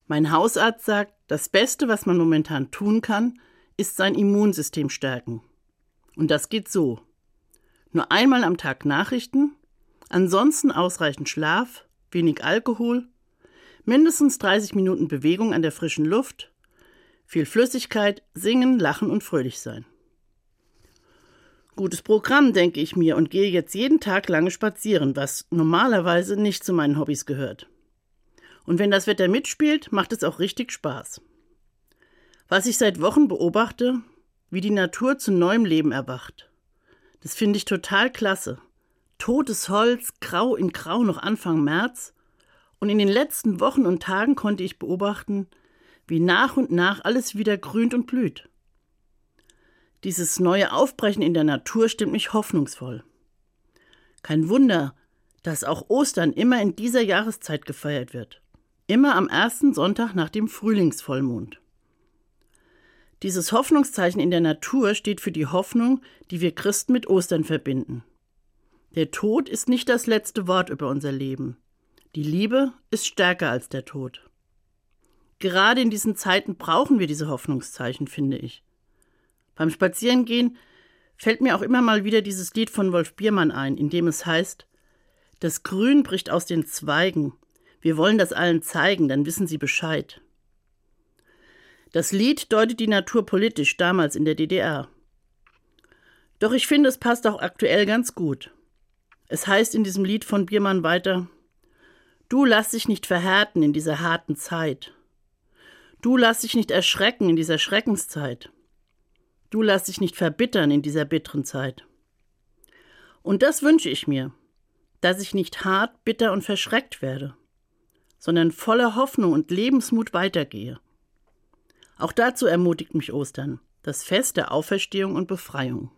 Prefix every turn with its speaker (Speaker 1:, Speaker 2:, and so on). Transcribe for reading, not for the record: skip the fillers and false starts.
Speaker 1: Mein Hausarzt sagt, das Beste, was man momentan tun kann, ist sein Immunsystem stärken. Und das geht so. Nur einmal am Tag Nachrichten, ansonsten ausreichend Schlaf, wenig Alkohol, mindestens 30 Minuten Bewegung an der frischen Luft, viel Flüssigkeit, singen, lachen und fröhlich sein. Gutes Programm, denke ich mir, und gehe jetzt jeden Tag lange spazieren, was normalerweise nicht zu meinen Hobbys gehört. Und wenn das Wetter mitspielt, macht es auch richtig Spaß. Was ich seit Wochen beobachte, wie die Natur zu neuem Leben erwacht. Das finde ich total klasse. Totes Holz, grau in grau noch Anfang März. Und in den letzten Wochen und Tagen konnte ich beobachten, wie nach und nach alles wieder grünt und blüht. Dieses neue Aufbrechen in der Natur stimmt mich hoffnungsvoll. Kein Wunder, dass auch Ostern immer in dieser Jahreszeit gefeiert wird. Immer am ersten Sonntag nach dem Frühlingsvollmond. Dieses Hoffnungszeichen in der Natur steht für die Hoffnung, die wir Christen mit Ostern verbinden. Der Tod ist nicht das letzte Wort über unser Leben. Die Liebe ist stärker als der Tod. Gerade in diesen Zeiten brauchen wir diese Hoffnungszeichen, finde ich. Beim Spazierengehen fällt mir auch immer mal wieder dieses Lied von Wolf Biermann ein, in dem es heißt: Das Grün bricht aus den Zweigen. Wir wollen das allen zeigen, dann wissen sie Bescheid. Das Lied deutet die Natur politisch, damals in der DDR. Doch ich finde, es passt auch aktuell ganz gut. Es heißt in diesem Lied von Biermann weiter: Du lass dich nicht verhärten in dieser harten Zeit. Du lass dich nicht erschrecken in dieser Schreckenszeit. Du lass dich nicht verbittern in dieser bitteren Zeit. Und das wünsche ich mir, dass ich nicht hart, bitter und verschreckt werde, sondern voller Hoffnung und Lebensmut weitergehe. Auch dazu ermutigt mich Ostern, das Fest der Auferstehung und Befreiung.